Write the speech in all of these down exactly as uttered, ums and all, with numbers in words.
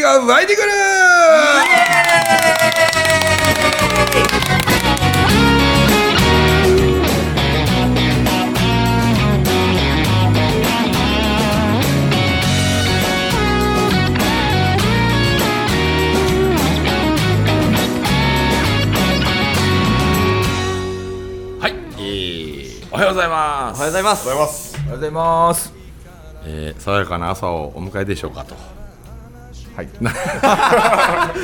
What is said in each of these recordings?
が湧いてくる。はい、えー、おはようございます。 おはようございます。 おはようございます。 おはようございます。えー、爽やかな朝をお迎えでしょうかと。はい。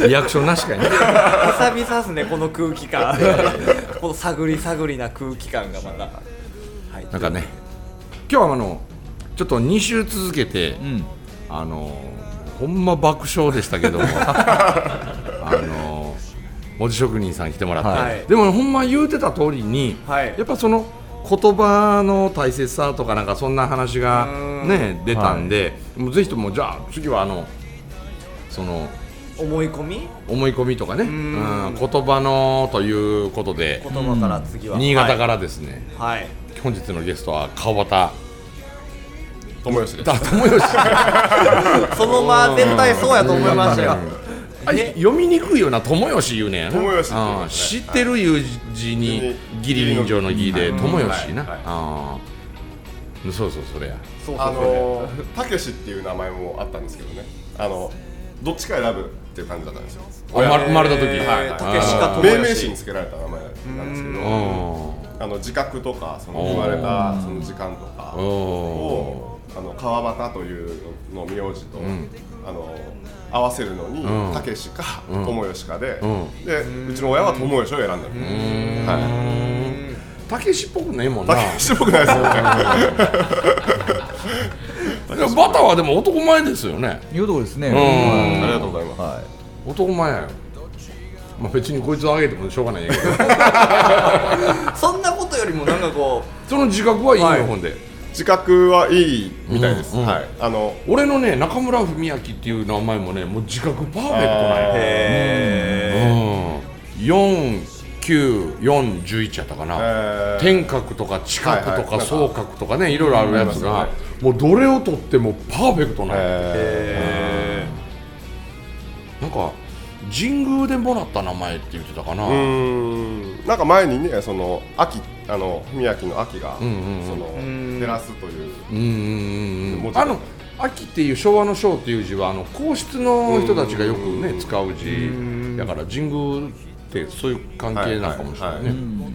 リアクションなしかいね。 久々ですね、この空気感。この探り探りな空気感がまた。はい、 なんかね、今日はあのちょっとに週続けて、うん、あのほんま爆笑でしたけども、あの文字職人さん来てもらって、はい、でもほんま言うてた通りに、はい、やっぱその言葉の大切さとかなんかそんな話がね出たんで、はい、もうぜひともじゃあ次はあのその思い込み思い込みとかね、うん、言葉のということで言葉から次は新潟からですね、 はい、 本日のゲストは川端智義です。 智義そのまま絶対そうやと思いましたよ。 読みにくいような友義言うねんやな。 友義、 ね、知ってるいう字に義理人情の義で友義な、はいはい、あそうそうそれやそうそうあのたけしっていう名前もあったんですけどね、あのどっちか選ぶっていう感じだったんですよ。 生まれた時、 たけしか友義命名詞につけられた名前なんですけど、あの自覚とかその生まれたその時間とかをあの川端というの名字と、うん、あの合わせるのにたけしか友義かで、うん、でうちの親は友義を選んだんです。 たけしっぽくないもんな。 たけしっぽくないですよね。 バタはでも男前ですよね。 いい男ですね。 ありがとうございます。はい、 男前やよ。まあ、別にこいつをあげてもしょうがないんやけどそんなことよりもなんかこうその自覚はいいよ、はい、ほんで自覚はいいみたいです、うんうん、はい、あの俺のね中村文明っていう名前もねもう自覚パーフェクトなんや。へー、うん、よん、きゅう、よん、じゅういちやったかな。天角とか地角とか総角とかねいろいろあるやつが、もうどれをとってもパーフェクトなんや。へー、なんか神宮でもらった名前って言ってたかな。うーん、なんか前にねその秋あの文明の秋が、うんうんうん、その照らすという、うんうんうん、 あの秋っていう昭和の昭っていう字はあの皇室の人たちがよくね使う字だから神宮ってそういう関係なのかもしれないね、はいはいはい、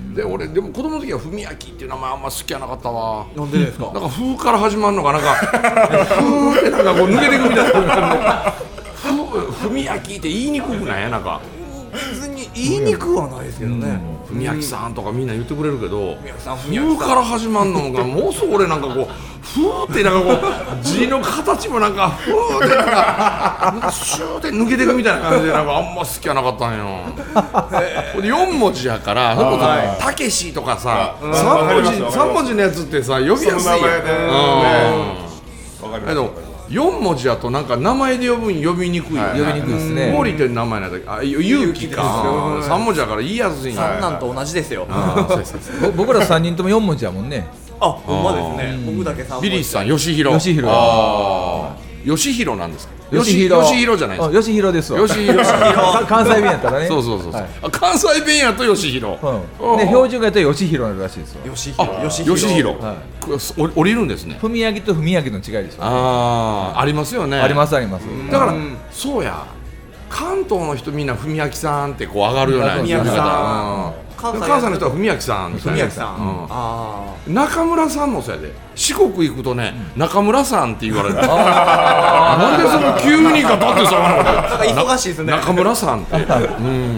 で俺でも子供の時は文明っていう名前あんま好きやなかったわ。 なんでですか。 なんか風から始まるのかなんか風ってなんかこう抜けていくみたいな文明って言いにくくない？なんか別に言いにくはないですけどね。 文明さんとかみんな言ってくれるけど、風から始まるのがもうすぐ俺なんかこうふーってなんかこう字の形もなんかふーってなんかなんかシューって抜けていくみたいな感じでなんかあんま好きじゃなかったんよ。でよん文字やからたけしとかささん文字さん文字のやつってさ呼びやすいやん。その名前でね、わかります。よん文字だとなんか名前で呼ぶん呼びにくい、はい、 呼びにくいですね。 森って名前なんだけど、あ、勇気か。さん文字だから言いやすいんや。 三男と同じですよ。 僕らさんにんともよん文字やもんね。 あ、ほんまですね。僕だけさん文字。 ビリーさん、吉弘。 吉弘。 ああ。吉弘なんですか。 吉弘。 吉弘じゃないですか。 吉弘ですわ。 吉弘。 関西弁やったらね。 そうそうそうそう。関西弁やと吉弘。 で標準語やと吉弘なるらしいですわ。 吉弘。 吉弘。降りるんですね。 文明と文明の違いですよ。 ああ、ありますよね。 ありますあります。 だからそうや。関東の人みんな文明さんってこう上がるような。 文明さん。 関西の人は文明さんみたいな。 文明さん、うん、あ中村さんもそうやで。四国行くとね、うん、中村さんって言われる。なんでその急にガタってさなの。 なんか忙しいですね。 中村さんって、うん、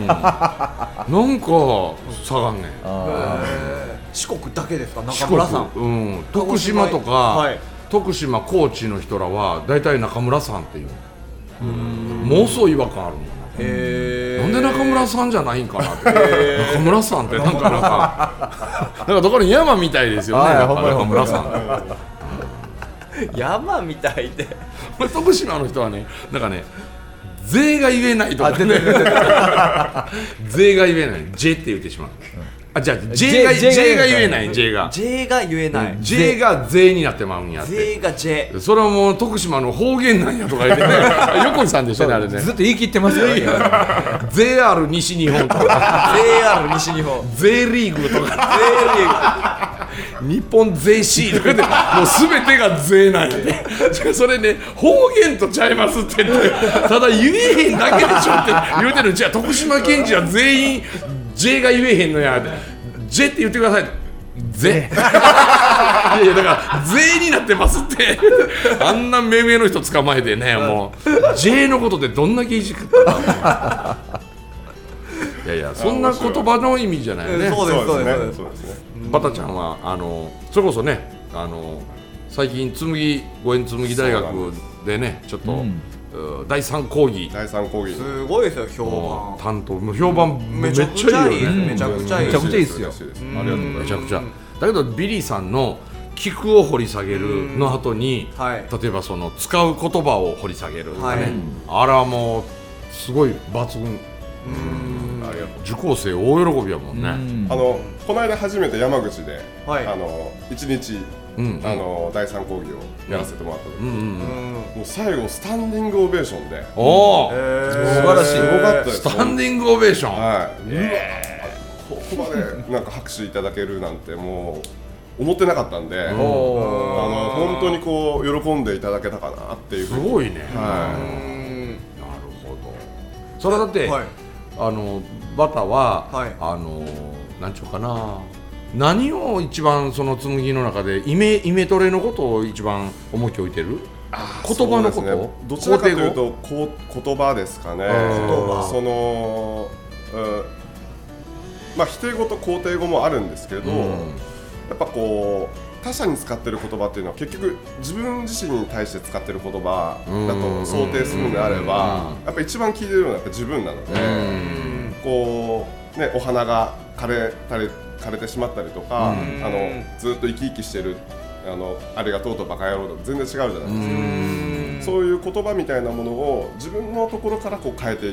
なんか下がんねん。 四国だけですか中村さん。 うん、徳島とか、はい、徳島高知の人らはだいたい中村さんっていう。うーん、もうそう違和感あるもん。へなんで中村さんじゃないんかなって。中村さんってなんかなんかなんかどこに山みたいですよね。中村さん山みたいで徳島の人はねなんかね税が言えないとかね税が言えないジェって言ってしまう。 あ、じゃあ J が J J が言えない J が J が言えない J が税になってまうんやって。 J が J それはもう徳島の方言なんやとか言ってね横井さんでしたねあれね。 ずっと言い切ってますよねジェイアール 西日本とかジェイアール 西日本 J リーグとか J リーグ日本税 C とかでもう全てが税なんやでそれね方言とちゃいますって言ってただ言えへんだけでしょって言うてる。じゃあ徳島県人は全員 J が言えへんのやって J って言ってください税いやいやだから税になってますってあんな命名の人捕まえてねもう J のことでどんだけいじくったのいやいやそんな言葉の意味じゃないよね。 そうですそうですそうですね。 バタちゃんはあのそれこそねあの最近紬五円紬大学でねちょっと、うんだいさん講義だいさん講義すごいですよ評判担当もう評判めっちゃいいよね。 めちゃくちゃいいめちゃくちゃいいですよ。 ありがとうございます。 めちゃくちゃだけどビリーさんの菊を掘り下げるの後に、 はい、 例えばその使う言葉を掘り下げるとかね、 はい、 あれはもうすごい抜群。 うんありがとう。 受講生大喜びやもんね。 あのこの間初めて山口で、 はい、 あのいちにち、うん、あのだいさん講義をやらせてもらった時、うんうんうん、もう最後スタンディングオベーションで、 おお、 素晴らしい。すごかったです。 スタンディングオベーション。 はい。えー、ここまでなんか拍手いただけるなんてもう思ってなかったんで、あの本当にこう喜んでいただけたかなっていう。 すごいね。 はい。 なるほど。それはだって、はい、あのバタは、はい、あのなんちゅうかな。何を一番その紬の中でイメイメトレのことを一番重きを置いてる？言葉のこと、ね、 どちらかというとこ言葉ですかね。言葉その、うんまあ、否定語と肯定語もあるんですけど、うん、やっぱこう他者に使ってる言葉っていうのは結局自分自身に対して使ってる言葉だと想定するのであれば、やっぱ一番聞いてるのはやっぱ自分なので、こうねお花が枯れたり枯れてしまったりとか、あのずっと生き生きしてるあのありがとうとバカ野郎と全然違うじゃないですか。そういう言葉みたいなものを自分のところからこう変えていって、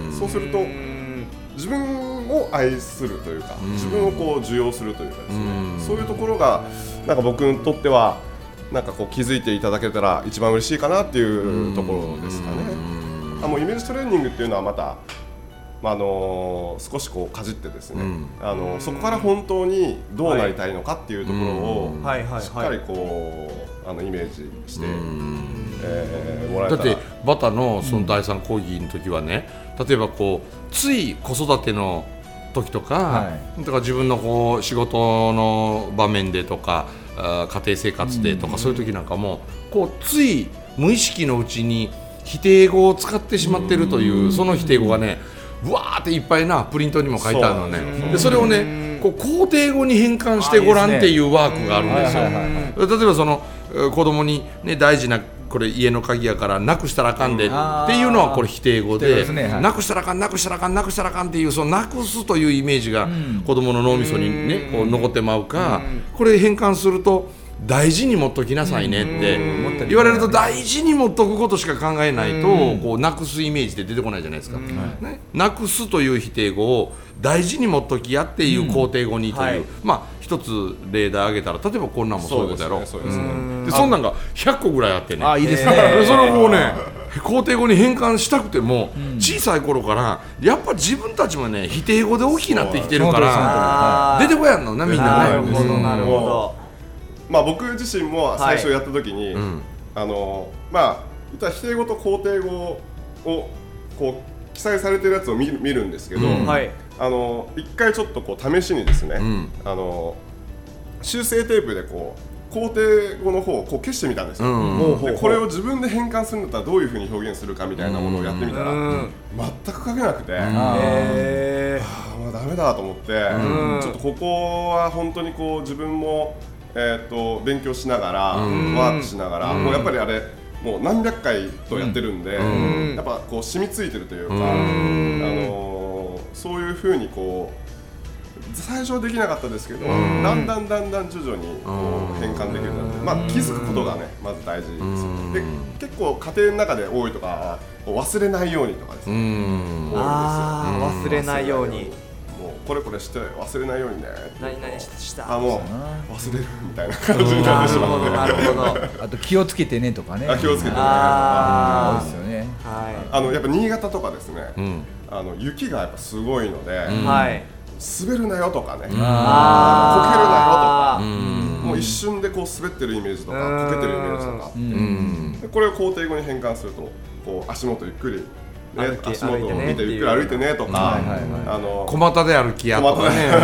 そうすると自分を愛するというか、自分をこう受容するというかですね、そういうところがなんか僕にとってはなんかこう気づいていただけたら一番嬉しいかなっていうところですかね。あもうイメージトレーニングっていうのはまたまああのー、少しこうかじってですね、うん、あのそこから本当にどうなりたいのかっていうところをしっかりこうあのイメージして、えー、もらえたら。だってバタのそのだいさん講義の時はね、うん、例えばこうつい子育ての時とか、はい、とか自分のこう仕事の場面でとか家庭生活でとか、うん、そういう時なんかもこうつい無意識のうちに否定語を使ってしまっているという、うん、その否定語がねうわーっていっぱいなプリントにも書いてあるのね。そ で, でそれをねこう肯定語に変換してごらんっていうワークがあるんですよ。例えばその子供に、ね、大事なこれ家の鍵やからなくしたらあかんでっていうのはこれ否定語 で, で、ねはい、なくしたらあかんなくしたらあかんなくしたらあかんっていうそのなくすというイメージが子供の脳みそに、ね、こう残ってまうか、これ変換すると大事に持っときなさいねって言われると大事に持っとくことしか考えないとこうなくすイメージで出てこないじゃないですか、ね、なくすという否定語を大事に持っときやっていう肯定語にという、はい、まあ一つ例題挙げたら例えばこんなんもそういうことやろ。そうですね、そうですね。でそんなんがひゃっこぐらいあってね。 あいいですね。 それをこうね肯定語に変換したくても、うん、小さい頃からやっぱ自分たちもね否定語で大きくなってきてるから出てこやんのなみんなね。 なるほどなるほど。 まあ、僕自身も最初やった時に、はいうん、あのまあ否定語と肯定語をこう記載されてるやつを見る、見るんですけど、うんはい、あの一回ちょっとこう試しにですね、うん、あの修正テープでこう肯定語の方をこう消してみたんですよ、うん、でこれを自分で変換するんだったらどういうふうに表現するかみたいなものをやってみたら、うん、全く書けなくて、うん、へーもうダメだと思って、うん、ちょっとここは本当にこう自分もえー、と勉強しながら、うん、ワークしながら、うん、もうやっぱりあれもう何百回とやってるんで、うん、やっぱこう染みついてるというか、うん、あのー、そういう風にこう最初はできなかったですけど、うん、だんだんだんだん徐々にこう変換できるようになって、まあ、気づくことがねまず大事ですよ、うん、で結構家庭の中で多いとか忘れないようにとかですね、うん、多いんですよ、 あ忘れないようにもうこれこれして忘れないようにね何々したあもう忘れるみたいな感じになってしまうのでなるほどあと気をつけてねとかねあ気をつけてねあ多いですよね。 はいあのやっぱ新潟とかですね、 うんあの雪がやっぱすごいので、 はい滑るなよとかね、 あこけるなよとか、もう一瞬でこう滑ってるイメージとかこけてるイメージとか、 うんでこれを肯定語に変換するとこう足元ゆっくり、ね、 歩け足元を見歩いてねてゆっくり歩いてねとか、 はいはいはいあの小股で歩きやとかね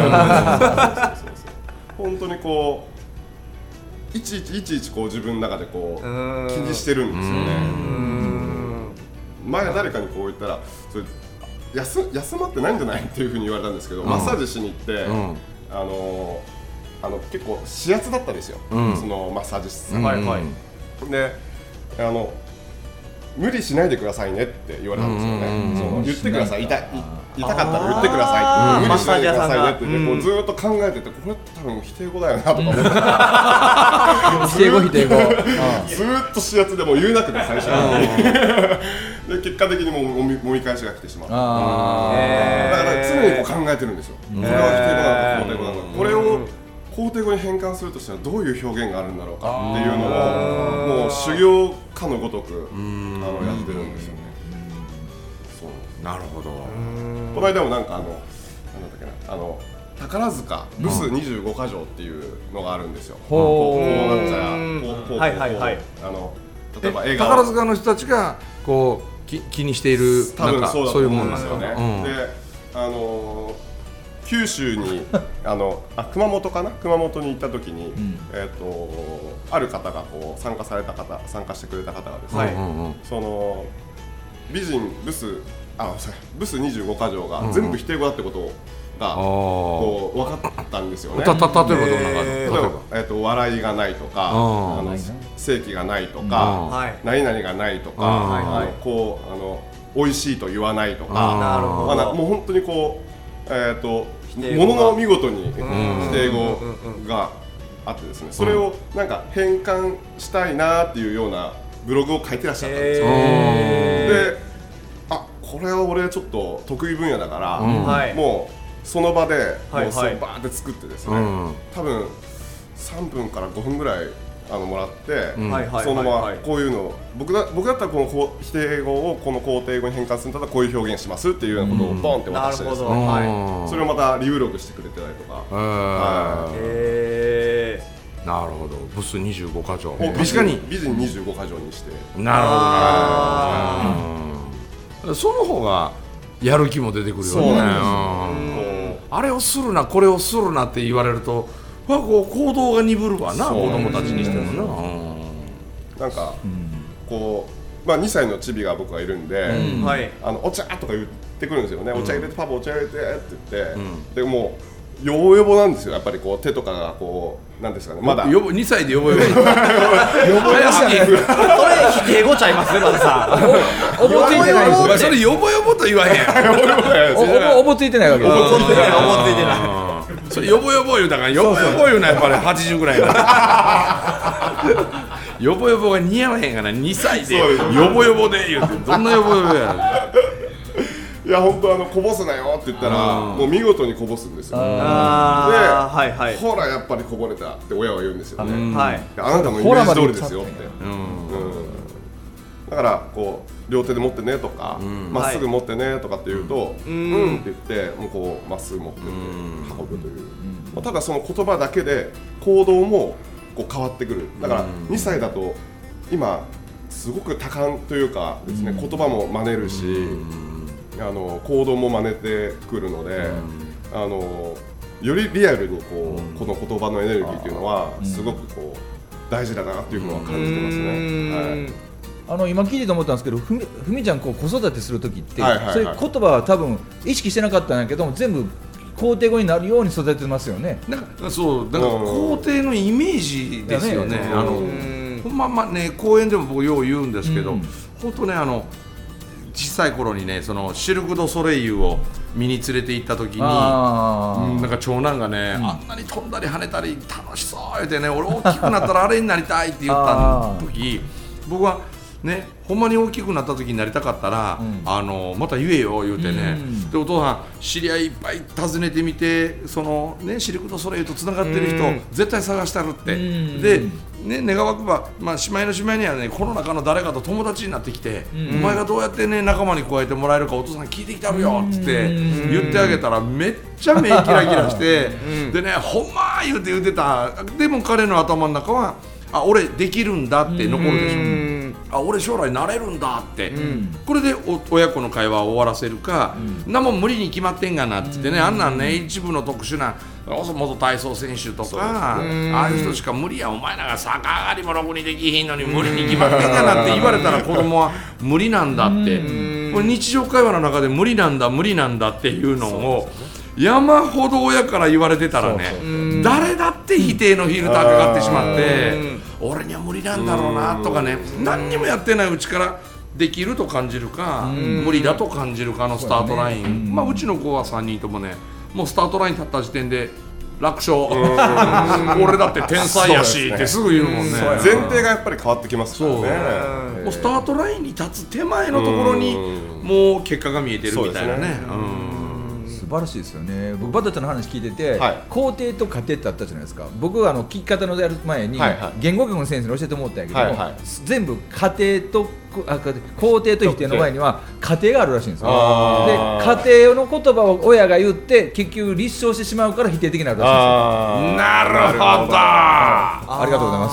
本当にこういちいちいちいちこう自分の中でこううん気にしてるんですよね。 うん前誰かにこう言ったらそれ休, 休まってないんじゃないっていうふうに言われたんですけど、 うんマッサージしに行って、 うんあのあの結構指圧だったんですよ、 うんそのマッサージ師さん、 うんはいはいであの無理しないでくださいねって言われたんですよね、 うんその言ってください痛い痛かったら言あーってくださいって無理しないでくださいねって言って、 うんこうずーっと考えててこれって多分否定語だよなとか思って否定語否定語。 ずーっと指圧でもう言えなくて最初にで結果的にもうもみもみ返しが来てしまう。 あへだから常にこう考えてるんですよ、これは否定語なのか肯定語なのか、これを肯定語に変換するとしたらどういう表現があるんだろうかっていうのをもう修行かのごとくあのやってるんですよね。そうなるほどこの間もなんかあのなんだったっけなあの宝塚ブスにじゅうごか条っていうのがあるんですよ。 ほうこうこうなっちゃこうこうこうはいはいはいあの例えば映画宝塚の人たちがこうき気にしている多分なんかそうだと思そういうもんうんですよね。 なんですかうんで、あのー九州にあのあ熊本かな熊本に行った時に、 んえっ、とある方がこう参加された方参加してくれた方がですね、 はいうんうんうんその美人ブスあsorryブスにじゅうごか条が全部否定語だってことが、 あこう分かったんですよね。 あたた例えばどんな感じ例え例えばば、えー、と笑いがないとか、 あーあの正気がないとか、 はい何々がないとか、 あーあのこうあの美味しいと言わないとか、 あーなるほどまあなもう本当にこうえっ、と否定語がものの見事に否ん定語があってですね、それをなんか変換したいなっていうようなブログを書いてらっしゃったんですよ。 へで、あこれは俺ちょっと得意分野だから、 うんはいもうその場ではいもうそうはいバーって作ってですね、 うん多分さんぷんからごふんぐらいあのもらって、 うんはいはいそのままはいこういうのを僕だ僕だったらこのこう否定語をこの肯定語に変換するんだったらこういう表現しますっていうようなことをボンって渡してですね、 なるほどうんそれをまたリブログしてくれてたりとか、 へーへなるほどブスにじゅうごか条もう確かに美人にじゅうごか条にして、 なるほどあねうんその方がやる気も出てくるよねそうなんうんこあれをするなこれをするなって言われるとまあこう行動が鈍るわなそう子供たちにしてもなうなんか、こうまあにさいのチビが僕がいるんで、 ーはいあのお茶とか言ってくるんですよね、お茶入れてパパお茶入れてって言って、 んでもうヨボヨボなんですよやっぱりこう手とかがこうなんですかねまだよぼにさいでよぼよぼ早すぎるそれ否定語ちゃいますね、まずさおぼついてないですお前それよぼよぼと言わへんおおおぼついてないわけです。 思ってない思ってないうんそれよぼよぼ言うたからよぼよぼ言うなやっぱりはちじゅうぐらいになるよぼよぼが似合わへんからにさいでそうですよぼよぼで言うてどんなよぼよぼやいや本当あのこぼすなよって言ったらうんもう見事にこぼすんですよ。で、 あーはいはいほらやっぱりこぼれたって親は言うんですよね。 んはいであなたのイメージ通りですよって。 うんうんだからこう両手で持ってねとかんまっすぐ持ってねとかって言うとううんんって言ってもうこうまっすぐ持ってって運ぶというまあただその言葉だけで行動もこう変わってくるだからうんにさいだと今すごく多感というかですね言葉も真似るしあの行動も真似てくるのであのよりリアルにこうこの言葉のエネルギーというのはすごくこう大事だなっていうのは感じてますね。はいあの今聞いてて思ったんですけど、ふみふみちゃんこう子育てするときって、 はいはいはいそういう言葉は多分意識してなかったんやけども全部肯定語になるように育ててますよね。 なんかそうだから皇帝のイメージですよね。 うんあのうんほんままね公園でも僕よう言うんですけど、 うん本当ねあの小さい頃にねそのシルク・ドゥ・ソレイユを見に連れて行った時に。 あーうんなんか長男がね、あんなに飛んだり跳ねたり楽しそう言ってね俺大きくなったらあれになりたいって言った時僕はね、ほんまに大きくなった時になりたかったら、うん、あのまた言えよ言うてね、うん、でお父さん知り合いいっぱい訪ねてみてその、ね、シルク・ドゥ・ソレイユとつながってる人、うん、絶対探したるって、うん、で、ね、願わくば、まあ、しまいのしまいにはねこの中の誰かと友達になってきて、うん、お前がどうやって、ね、仲間に加えてもらえるかお父さん聞いてきたるよっつって言ってあげたらめっちゃ目キラキラして、うん、でねほんま言うて言うてた。でも彼の頭の中はあ俺できるんだって残るでしょ、うん、あ俺将来なれるんだって、うん、これでお親子の会話を終わらせるか、うん、なもん無理に決まってんがなって言ってね、うん、あんなんね一部の特殊な元体操選手とか、うん、ああいう人しか無理やお前らが逆上がりもろくにできひんのに無理に決まってんがなって言われたら子供は無理なんだって、うん、これ日常会話の中で無理なんだ無理なんだっていうのを山ほど親から言われてたらねそうそう誰だって否定のフィルターかかってしまって俺には無理なんだろうなとかね何にもやってないうちからできると感じるか無理だと感じるかのスタートライン、う, まあ、うちの子はさんにんともねもうスタートライン立った時点で楽勝俺だって天才やしってすぐ言うもんね前提がやっぱり変わってきますからねもうスタートラインに立つ手前のところにもう結果が見えてるみたいなね素晴らしいですよね。僕バタちゃんの話聞いてて、はい、校庭と家庭ってあったじゃないですか。僕はあの聞き方のやる前に、はいはい、言語学の先生に教えてもらったんやけども、はいはい、全部家庭とあ校庭と否定の前には家庭があるらしいんですよ。で家庭の言葉を親が言って結局立証してしまうから否定的になるらしいんですよ。 なるほど。 ありがとうございます。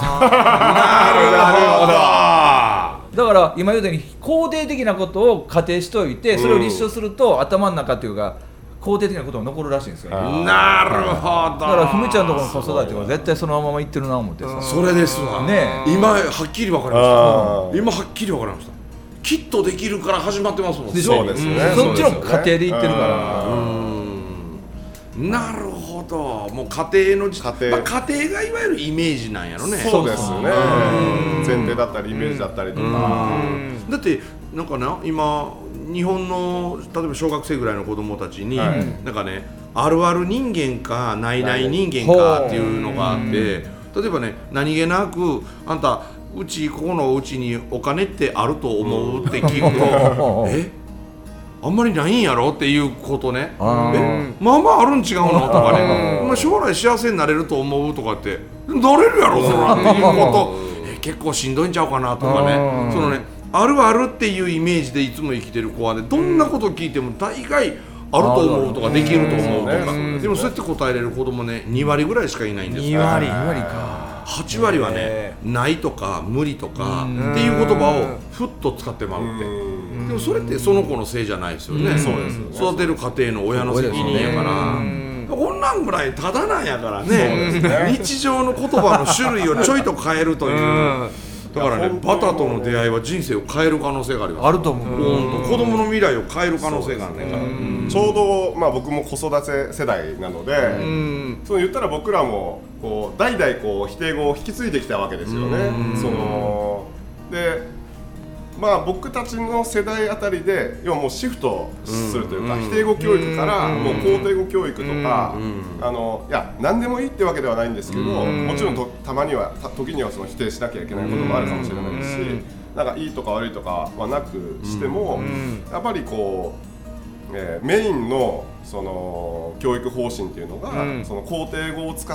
なるほど。 だから今言うように肯定的なことを仮定しておいてそれを立証すると、うん、頭の中っていうか肯定的なことが残るらしいんですよ、ね、 なるほど。だからふみちゃんのところの子育ては絶対そのままいってるな思ってさそれですわ、ね、今はっきり分かりました今はっきり分かりましたきっとできるから始まってますもんねそうですね、うん、そっちの家庭で言ってるからうんなるほどもう家庭の家庭、まあ、家庭がいわゆるイメージなんやろねそうですよね前提だったりイメージだったりとかだってなんかな今日本の例えば小学生ぐらいの子供たちに、はい、なんかねあるある人間かないない人間かっていうのがあって例えばね何気なくあんたうちここのうちにお金ってあると思うって聞くとえあんまりないんやろっていうことねえまあまああるん違うのとかねまあ将来幸せになれると思うとかってなれるやろそらっていうことえ結構しんどいんちゃうかなとかねそのねあるあるっていうイメージでいつも生きてる子はねどんなこと聞いても大概あると思うとかできると思うとかでもそうやって答えれる子供ねにわりぐらいしかいないんですにわりにわりかはちわりはねないとか無理とかっていう言葉をふっと使ってまうってでもそれってその子のせいじゃないですよね育てる家庭の親の責任やからこんなんぐらいただなんやからね日常の言葉の種類をちょいと変えるというだからねバタとの出会いは人生を変える可能性がありますあると思う子供の未来を変える可能性があるねちょうど、まあ、僕も子育て世代なのでそう言ったら僕らもこう代々こう否定語を引き継いできたわけですよねそのでまあ僕たちの世代あたりで要はもうシフトするというか否定語教育からもう肯定語教育とかあのいや何でもいいってわけではないんですけどもちろんとたまには時にはその否定しなきゃいけないこともあるかもしれないですしなんかいいとか悪いとかはなくしてもやっぱりこうえー、メインのその教育方針っていうのが、うん、その肯定語を使って、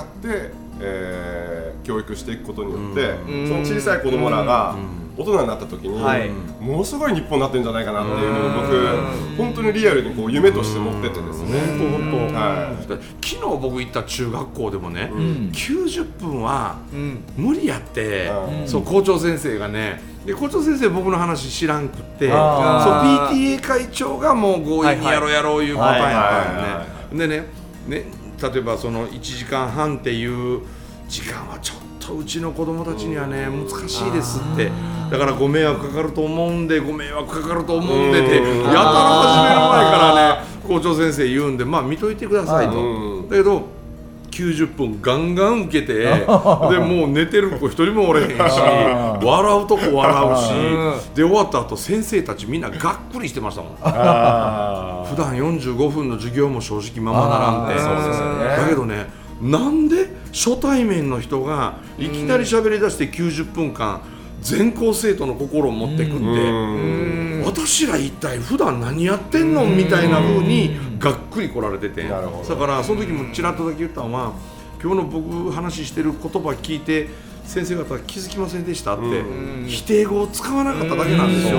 えー、教育していくことによって、うん、その小さい子供らが大人になった時に、うん、ものすごい日本になってるんじゃないかなっていうのを僕、うん、本当にリアルにこう夢として持っててですね、うん、本当、はい、 昨日僕行った中学校でもね、うん、きゅうじゅっぷんは無理やって、うん、そう校長先生がねで校長先生僕の話知らんくってそう ピーティーエー 会長がもう強引にやろうやろういうパターンやったんでねでね例えばそのいちじかんはんっていう時間はちょっとうちの子供たちにはね難しいですってだからご迷惑かかると思うんでご迷惑かかると思うんでってやたら始める前からね校長先生言うんでまあ見といてくださいとだけどきゅうじゅっぷんガンガン受けてでもう寝てる子一人もおれへんし笑うとこ笑うしで終わった後先生たちみんながっくりしてましたもん普段よんじゅうごふんの授業も正直ままならんてそうですよ、ね、だけどねなんで初対面の人がいきなり喋り出してきゅうじゅっぷんかん全校生徒の心を持ってくって私ら一体普段何やってんのみたいな風にがっくり来られてて、だからその時もちらっとだけ言ったのは今日の僕話してる言葉聞いて先生方気づきませんでしたって否定語を使わなかっただけなんですよって、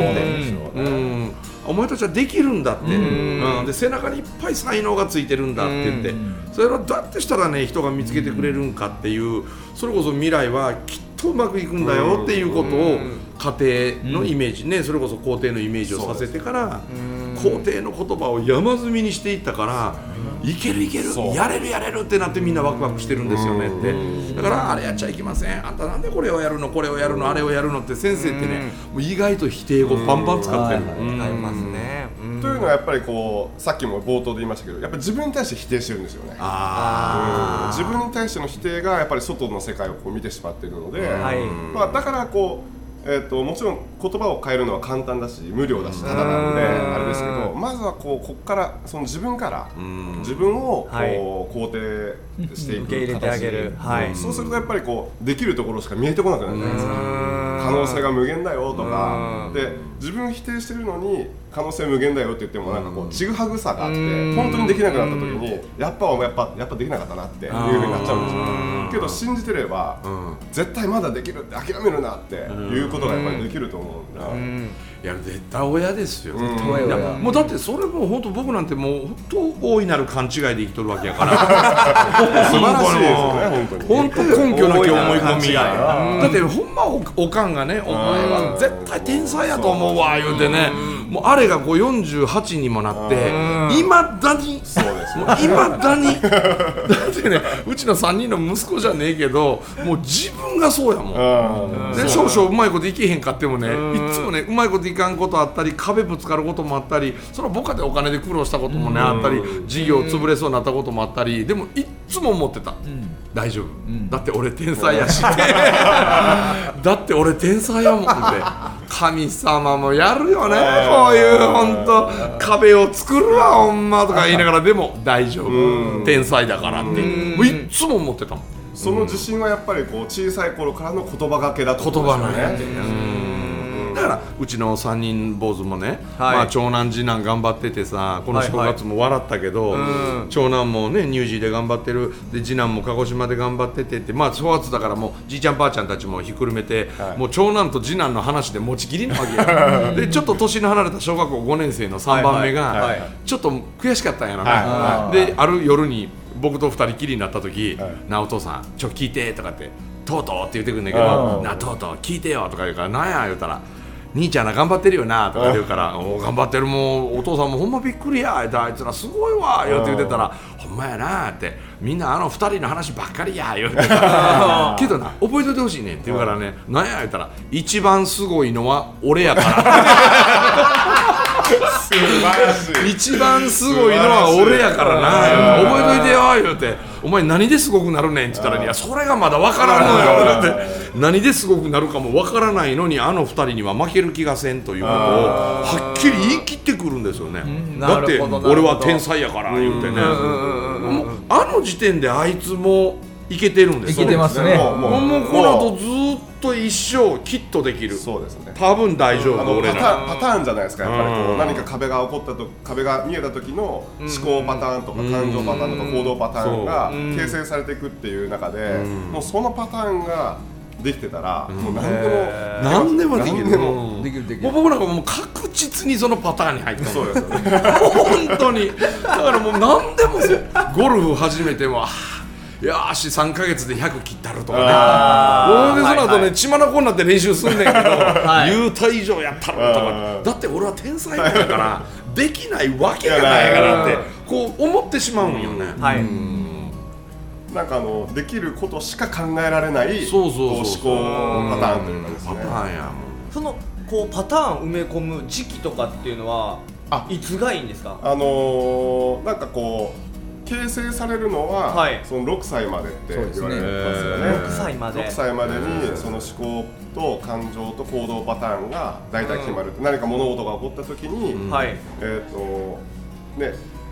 うんお前たちはできるんだって、うんで背中にいっぱい才能がついてるんだって言ってそれはどうやってしたらね人が見つけてくれるんかっていうそれこそ未来はきっとうまくいくんだよっていうことを家庭のイメージねそれこそ校庭のイメージをさせてから校庭の言葉を山積みにしていったからいけるいけるやれるやれるってなってみんなワクワクしてるんですよねってだからあれやっちゃいけませんあんたなんでこれをやるのこれをやるのあれをやるのって先生ってねもう意外と否定語バンバン使ってるありますねというのはやっぱりこうさっきも冒頭で言いましたけどやっぱり自分に対して否定してるんですよねあ自分に対しての否定がやっぱり外の世界をこう見てしまっているので、はいまあ、だからこうえー、ともちろん言葉を変えるのは簡単だし無料だしただなのであれですけどまずはこうここからその自分から自分をこう、はい、肯定していく受け入れてあげる、はい、 そうするとやっぱりこうできるところしか見えてこなくなるじゃないですか可能性が無限だよとかで自分否定してるのに可能性無限だよって言ってもなんかこうちぐはぐさがあって本当にできなくなった時にやっぱやっぱやっぱできなかったなっていう風になっちゃうんですよけど信じてれば絶対まだできるって諦めるなっていうことがやっぱりできると思うんだいや絶対親ですよ、うん、いやもうだってそれも本当僕なんてもう本当大いなる勘違いで生きとるわけやから素晴らしいですよね本当根拠なき思い込みだってほんま お, おかんがねお前は絶対天才やと思うわ言うてねもうあれがこうよんじゅうはちにもなっていまだにいまだにだってねうちのさんにんの息子じゃねえけどもう自分がそうやもんで少々うまいこといけへんかってもねいつもねうまいこといかんことあったり壁ぶつかることもあったりその僕でお金で苦労したこともねあったり事業潰れそうになったこともあったりでもいっつも思ってた大丈夫だって俺天才やしだって俺天才やもんって神様もやるよねこういう本当壁を作るわほんまとか言いながらでも大丈夫天才だからってもういっつも思ってたもんその自信はやっぱりこう小さい頃からの言葉がけだと思うんですよね言葉なんやだからうちのさんにん坊主もね、はいまあ、長男次男頑張っててさこの正月も笑ったけど、はいはい、長男もねニュージーで頑張ってるで次男も鹿児島で頑張っててってまあ正月だからもうじいちゃんばあちゃんたちもひっくるめて、はい、もう長男と次男の話で持ちきりなわけやでちょっと年の離れた小学校ごねん生のさんばんめがちょっと悔しかったんやろね、はいはいはい、である夜に僕とふたりきりになった時、はい、なお父さんちょ聞いてとかってとうとうって言ってくるんだけどなとうとう聞いてよとか言うからなんや言うたら兄ちゃんら頑張ってるよなとか言うからお頑張ってるもうお父さんもほんまびっくりやあいつらすごいわ言うて言ってたらほんまやなってみんなあのふたりの話ばっかりや言うてけどな覚えといてほしいねんって言うからねなんや言うたら一番すごいのは俺やから素晴らしい一番すごいのは俺やからな覚えといてよ言うてお前何ですごくなるねんって言ったらいやそれがまだ分からんのよって何ですごくなるかも分からないのにあのふたりには負ける気がせんということをはっきり言い切ってくるんですよねだって俺は天才やから言うてねあの時点であいつもいけてるんですよ。いけてますね。 もう、もう、もうこの後ずっと一生きっとできる。 そうですね。 多分大丈夫。俺らパターン、パターンじゃないですか。やっぱりこう何か壁が起こったと壁が見えた時の思考パターンとか感情パターンとか行動パターンが形成されていくっていう中で、もうそのパターンができてたら、もう何でも何でもできる。 できるできる。 もう僕なんかもう確実にそのパターンに入ってる。 そうですよね。 本当に。だからもう何でもそう。ゴルフ始めても。よーしさんかげつでひゃく切ったるとかね俺でその後ね血眼になって練習すんねんけど、はい、言うた以上やったるとかだって俺は天才だからできないわけがないからってこう思ってしまうんよね、うんはい、うんなんかあのできることしか考えられないそうそう思考パターンというかですねパターンやもんそのこうパターン埋め込む時期とかっていうのはあいつがいいんですかあのー、なんかこう形成されるのは、はい、そのろくさいまでって言われてますよね。 ろくさいまで。 ろくさいまでにその思考と感情と行動パターンが大体決まる。うん、何か物事が起こった時に、うん、えっとね、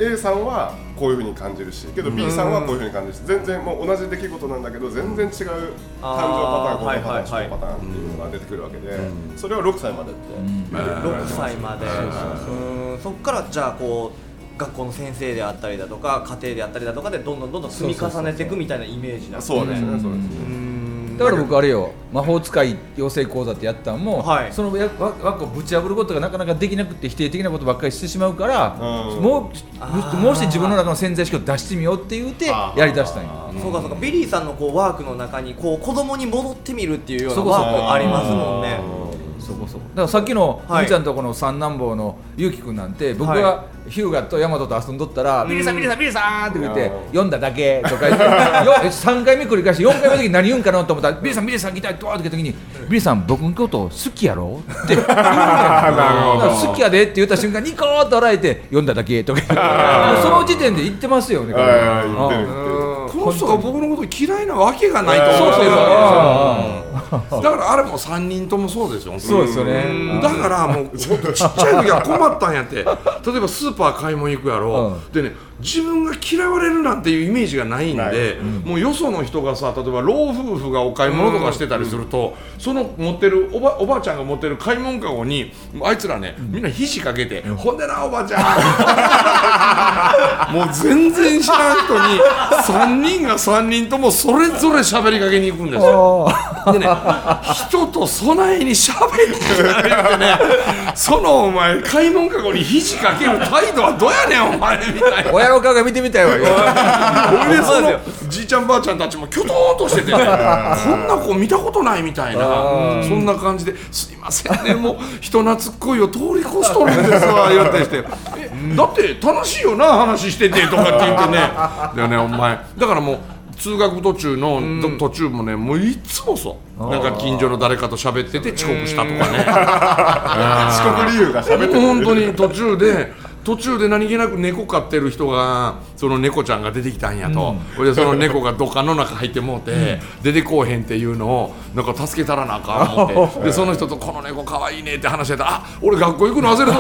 A さんはこういう風に感じるしけど B さんはこういう風に感じるし、全然もう同じ出来事なんだけど全然違う感情パターン、行動パターン、思考パターンっていうのが出てくるわけで、それをろくさいまでってろくさいまで、うん、そこからじゃあこう学校の先生であったりだとか家庭であったりだとかでどんどんどんどん積み重ねていくみたいなイメージなんですね。 そうですね、そうですね。 だから僕あれよ、魔法使い養成講座ってやったのも、はい、その枠をぶち破ることがなかなかできなくて否定的なことばっかりしてしまうから、うん、もうもうして自分の中の潜在意識を出してみようって言うてやりだしたんよ。 そうかそうか、ビリーさんのこうワークの中にこう子供に戻ってみるっていうようなワークありますもんね。 そこそこだからさっきのみーちゃんとこの三男坊のゆうきくんなんて、僕がヒューガとヤマトと遊んどったら、ビリーさんビリーさんビリーさんって言って読んだだけとか言ってさんかいめ繰り返してよんかいめの時に何言うんかなと思ったら、ビリーさんビリーさんギタードアって言った時に、ビリーさん僕のこと好きやろって言うんだよ。好きやでって言った瞬間ニコーッと笑えて読んだだけとかその時点で言ってますよね。 この人が僕のこと嫌いなわけがないと思ってるわけですよ。だからあれもさんにんともそうですよ。 そうですよね。 だからもうちっちゃい時は困ったんやって。例えばスーパー買い物行くやろ、うん、でね、自分が嫌われるなんていうイメージがないんで、うん、もうよその人がさ、例えば老夫婦がお買い物とかしてたりすると、うん、その持ってるおば、おばあちゃんが持ってる買い物かごにあいつらね、みんな肘掛けて、うん、ほんでなおばあちゃんもう全然知らん人にさんにんがさんにんともそれぞれ喋りかけに行くんですよ。でね、人と備えに喋りかけてね、そのお前買い物かごに肘掛ける態度はどうやねんお前みたいな。 親の顔が見てみたいわよ。 俺でそのじいちゃんばあちゃんたちもキョトーンとしてて、ね、こんな子見たことないみたいな、そんな感じで、すいませんね、もう人懐っこいを通り越しとるんですわ言ったりして、えだって楽しいよな話しててとかって言ってね。だよねお前、だからもう通学途中の、うん、途中もね、もういつもそうなんか近所の誰かと喋ってて遅刻したとかね。 遅刻理由が喋ってる。 本当に途中で途中で何気なく猫飼ってる人が、その猫ちゃんが出てきたんやと、うん、でその猫が土管の中入ってもうて、うん、出てこうへんっていうのをなんか助けたらなあかん思ってでその人とこの猫かわいいねって話してたら、あ、俺学校行くの忘れ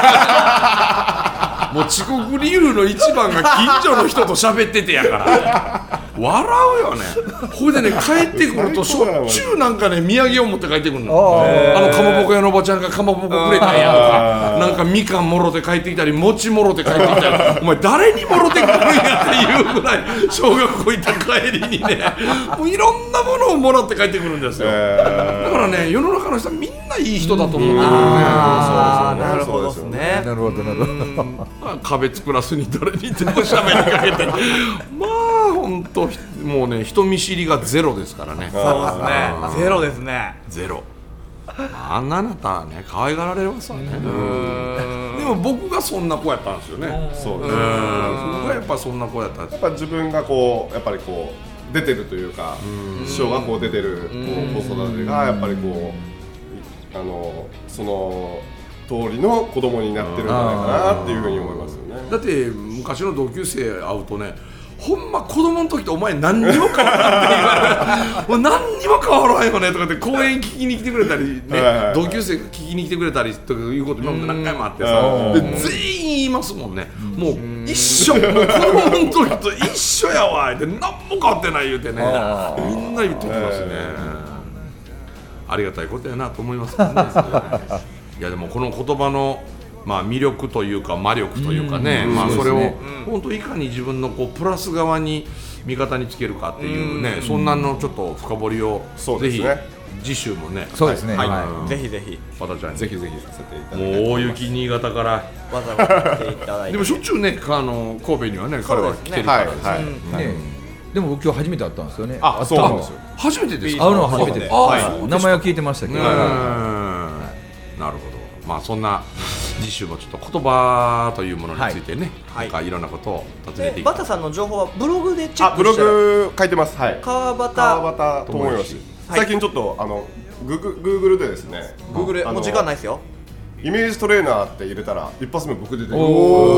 たもう遅刻理由の一番が近所の人と喋っててやから笑うよね。ほいでね、帰ってくるとしょっちゅうなんかね土産を持って帰ってくるの。あのかまぼこ屋のおばちゃんがかまぼこくれたんやとか、なんかみかんもろて帰ってきたり、餅もろて帰ってきたり、お前誰にもろてくるんやっていうぐらい小学校行った帰りにね、もういろんなものをもらって帰ってくるんですよ。だからね、世の中の人はみんないい人だと思ってるよね。 ああ、なるほどですね。 なるほどなるほど。 壁作らずに誰にでも喋りかけて、まあ本当もうね、人見知りがゼロですからね。 そうですね。ゼロですね。 ゼロ。あんなあなたはね、可愛がられますわね。でも僕がそんな子やったんですよね。 そうですね。 僕がやっぱそんな子やったんです。 やっぱ自分がこうやっぱりこう出てるというか、小学校出てる子育てがやっぱりこうあのその通りの子供になってるんじゃないかなっていうふうに思いますよね。 だって昔の同級生会うとね、ほんま子供の時とお前何にも変わらんって言われるもう何にも変わらんよねとかって公園聞きに来てくれたりね、同級生が聞きに来てくれたりということ今まで何回もあってさ、で全員言いますもんね。もう一緒、もう子供の時と一緒やわって、何も変わってない言うてね、みんな言ってきますね。ありがたいことやなと思いますね。いやでもこの言葉のまあ魅力というか魔力というかね、まあそれを本当いかに自分のこうプラス側に味方につけるかっていうね、そんなのちょっと深掘りをぜひ次週もね、 そうですね、 ぜひぜひわたちゃんにぜひぜひさせていただいて、 もう大雪新潟からわざわざ来ていただいて、 でもしょっちゅうね、あの神戸にはね彼は来てるからですね。 でも僕今日初めて会ったんですよね。 あ、そうなんですよ。 初めてですか。 会うのは初めてです。名前は聞いてましたけど。なるほど。まあそんな次週もちょっと言葉というものについてね、なんかいろんなことを尋ねていく。 バタさんの情報はブログでチェックして、 ブログ書いてます。はい。 川端川端智義。最近ちょっとあのグーグルでですね、 グーグルもう時間ないですよ。 イメージトレーナーって入れたら一発目僕出てる。お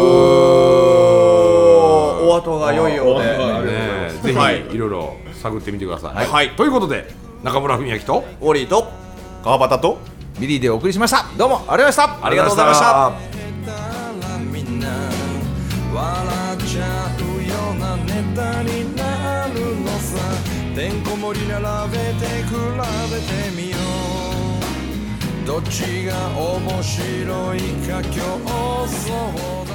お。お後が良いようで。 ぜひいろいろ探ってみてください。はい。ということで中村文明とオリーと川端とビリーでお送りしました。どうもありがとうございました。 ありがとうございました。 笑っちゃうようなネタになるのさ。てんこ盛り並べて比べてみよう、どっちが面白いか競争